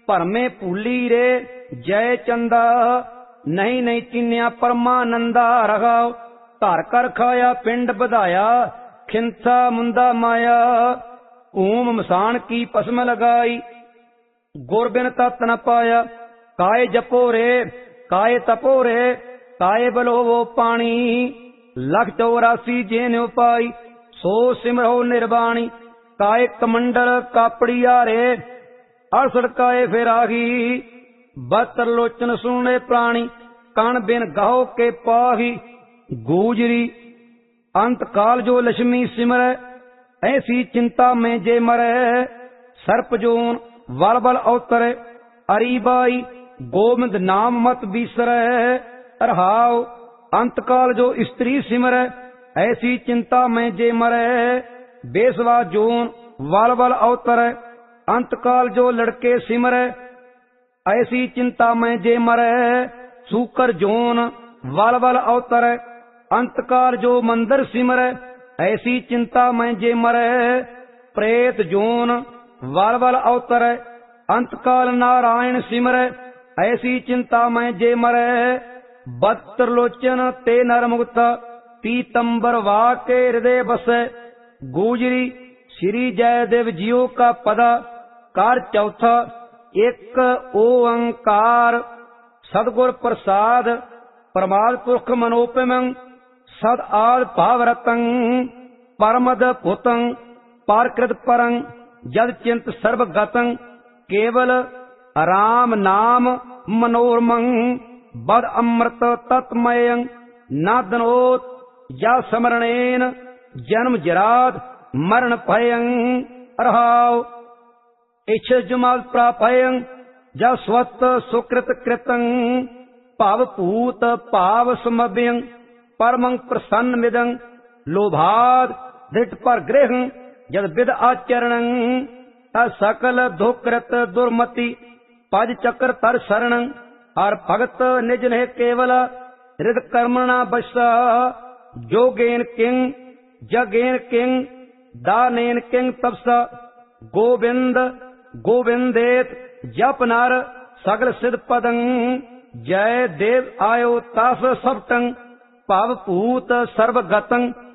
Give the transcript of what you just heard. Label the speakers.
Speaker 1: ਭਰਮੇ ਭੂਲੀ ਰੇ ਜੈ ਚੰਦਾ। ਨਹੀਂ ਨਹੀਂ ਚੀਨਿਆ ਪਰਮਾਨੰਦਾ ਰਹਾਉ। ਧਰ ਕਰ ਖਾਇਆ ਪਿੰਡ ਵਧਾਇਆ ਖਿੰਥਾ ਮੁੰਦਾ ਮਾਇਆ। ਓਮ ਮਸਾਨ ਕੀ ਭਸਮ ਲਗਾਈ ਗੁਰ ਬਿਨ ਤਤ ਨ ਪਾਇਆ। ਕਾਏ ਜਪੋ ਰੇ ਕਾਏ ਤਪੋ ਰੇ ਕਾਏ ਬਲੋਵੋ ਪਾਣੀ। ਲਖ 84 ਜੇਨ ਉਪਾਈ ਸੋ ਸਿਮਰੋ ਨਿਰਬਾਣੀ। ਕਾਏ ਕਮੰਡਲ ਕਾਪੜੀਆ ਰੇ 68 ਕਾਏ ਫਿਰਾਗੀ। 72 ਲੋਚਨ ਸੁਣੇ ਪ੍ਰਾਣੀ ਕਣ ਬਿਨ ਗਾਹੋ ਕੇ ਪਾਹੀ। ਗੂਜਰੀ ਅੰਤ ਕਾਲ ਜੋ ਲక్ష్ਮੀ ਸਿਮਰੈ ਐਸੀ ਚਿੰਤਾ ਮੈਂ ਜੇ ਮਰੈ। ਸਰਪ ਜੋਨ ਵਲ ਵਲ ਅਵਤਰੈ ਅਰੀ ਬਾਈ ਗੋਬਿੰਦ ਨਾਮ ਮਤ ਬੀਸਰੈ। ਰਹਾਉ ਅੰਤ ਕਾਲ ਜੋ ਇਸਤਰੀ ਸਿਮਰੈ ਐਸੀ ਚਿੰਤਾ ਮੈਂ ਜੇ ਮਰੈ। ਬੇਸਵਾ ਜੋਨ ਵਲ ਵਲ ਅਵਤਰੈ ਅੰਤ ਕਾਲ ਜੋ ਲੜਕੇ ਸਿਮਰੈ ਐਸੀ ਚਿੰਤਾ ਮੈਂ ਜੇ ਮਰੈ। ਸੂਕਰ ਜੋਨ ਵਲ ਵਲ ਅਵਤਰੈ ਅੰਤ ਕਾਲ ਜੋ ਮੰਦਰ ਸਿਮਰੈ ਐਸੀ ਚਿੰਤਾ ਮੈਂ ਜੇ ਮਰੈ। ਪ੍ਰੇਤ ਜੋਨ ਵਲ ਵਲ ਅਵਤਰੈ ਅੰਤ ਕਾਲ ਨਾਰਾਇਣ ਸਿਮਰੈ ਐਸੀ ਚਿੰਤਾ ਮੈਂ ਜੇ ਮਰੈ। 72 ਲੋਚਨ ਤੇ ਨਰ ਮੁਕਤਾ ਪੀਤੰਬਰ ਵਾ ਕੇ ਹਿਰਦੇ ਬਸੈ। ਗੂਜਰੀ श्री जयदेव जियो का पदा कार चौथा एक ओंकार। सदगुर प्रसाद परमाद पुरख मनोपमं सद आद भावरतं परमद पुतं पारकृत परं जद चिंत सर्वगतं केवल राम नाम मनोरमं बद अमृत तत्मयं नादनोत या स्मरणेन जन्म जराद मरण भयं। रहाउ इच्छ जुमाल प्रापयं जस्वत सुकृत कृतं भाव भूत भाव समभ्यं परमं प्रसन्न मिदं लोभाद दृढ़ पर गृह जद विद आचरणं सकल दुकृत दुर्मति पद चक्र तर शरणं हर भगत निज ने केवल हृद कर्मणा बसा। जोगेन किंग जगेन किंग दानेन किंग तपसा गोविंद गोविंदेत जप नर सगल सिद्ध पदं। जय देव आयो तास सबटं भव भूत सर्वगतं